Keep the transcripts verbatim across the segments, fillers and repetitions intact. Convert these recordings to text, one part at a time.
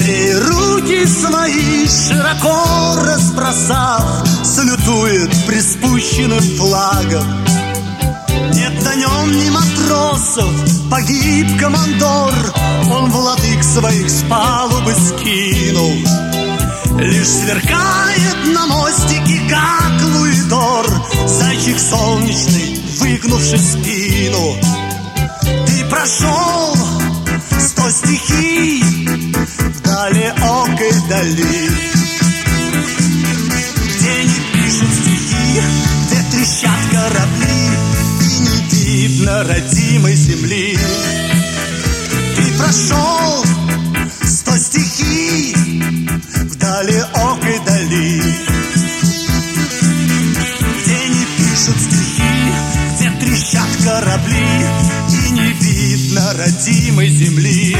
еврей руки свои широко разбросав, салютует приспущенным флагом. Нет на нем ни матросов, погиб командор, он владык своих с палубы скинул. Лишь сверкает на мостике, как луидор, зайчик солнечный, выгнувший спину. Ты прошел сто стихий в далекой дали, где не пишут стихи, где трещат корабли, и не видно родимой земли. Ты прошел сто стихий в далекой дали, где не пишут стихи, где трещат корабли, и не видно родимой земли.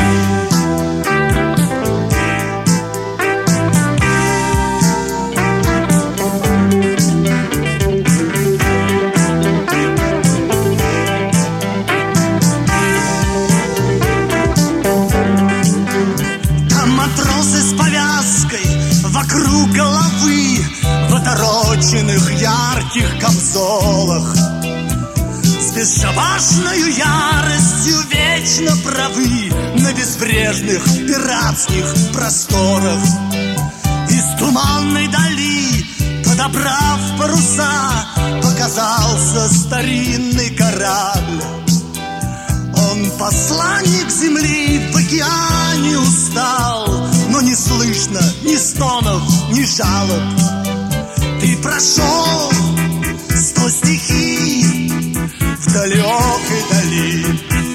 Вокруг головы в отороченных ярких камзолах, с бесшабашною яростью вечно правы на безбрежных пиратских просторах. Из туманной дали, подобрав паруса, показался старинный корабль. Он посланник земли, в океане устал, но не слышно ни стонов, ни жалоб. Ты прошел сто стихий в далекой дали,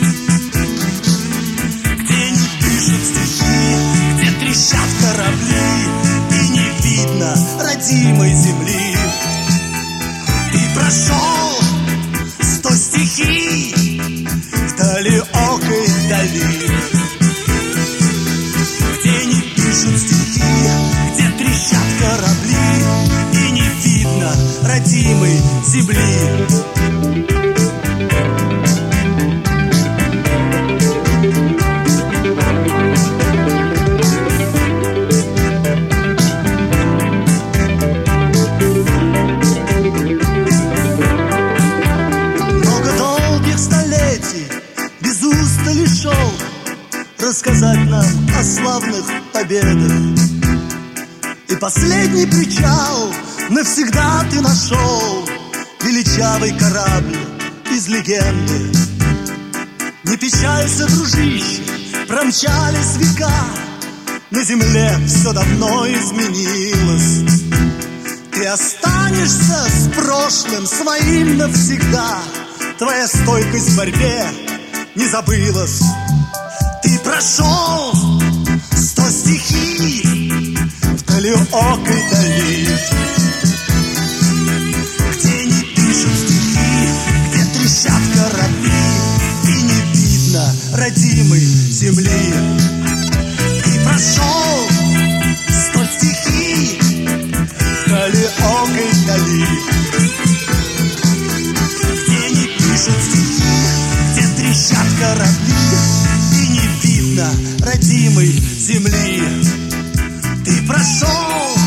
где не пишут стихи, где трещат корабли, и не видно родимой земли. Ты прошел сто стихий в далекой дали, где не пишут стихи, где трещат корабли, и не видно родимой земли. Рассказать нам о славных победах. И последний причал навсегда ты нашел, величавый корабль из легенды. Не печалься, дружище, промчались века, на земле все давно изменилось. Ты останешься с прошлым своим навсегда, твоя стойкость в борьбе не забылась. Ты прошел сто стихий в далекой дали, где не пишут стихи, где трещат корабли, и не видно родимой земли. Ты прошел сто стихий в далекой дали, где не пишут стихи, где трещат корабли, родимой земли. Ты прошел